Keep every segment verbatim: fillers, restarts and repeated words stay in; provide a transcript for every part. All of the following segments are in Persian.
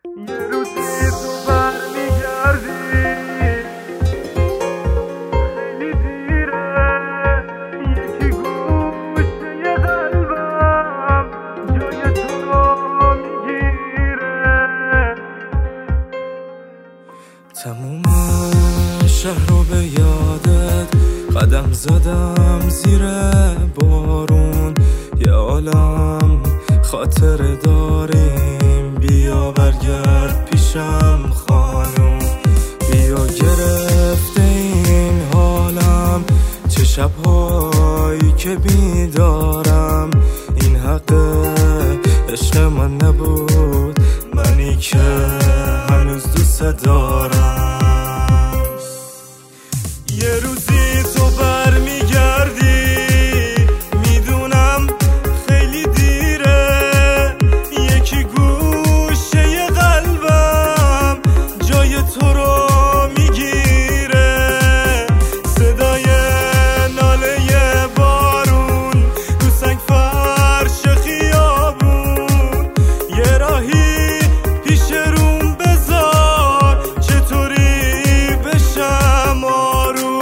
یه روزی تو برمیگردی، خیلی دیره، یکی گوشه قلبم جای تو رو میگیره. تموم شهر رو به یادت قدم زدم زیر بارون، یه عالم خاطر داریم، بیا برگرد پیشم خانوم. بیا گرفته این حالم، چه شبهایی که بیدارم، این حق عشق من نبود، منی که هنوز دوست دارم. یه روزی تو برمیگردی، میدونم خیلی دیره، یکی گوشه قلبم جای تو رو میگیره. صدای ناله بارون رو سنگ فرش خیابون، یه راهی پیش روم بذار چطوری بشم آروم.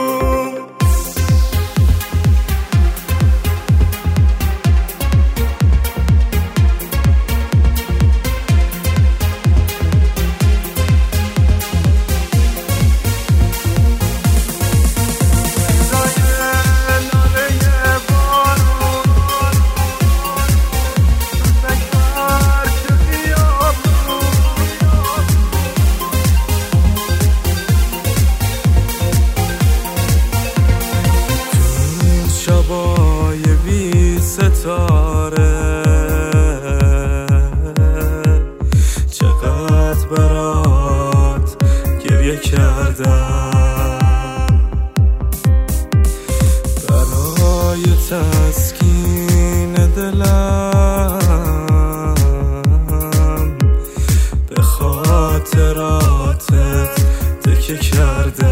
شبای بی ستاره چقدر برات گریه کردم، برای تسکین دلم به خاطراتت تکیه کردم.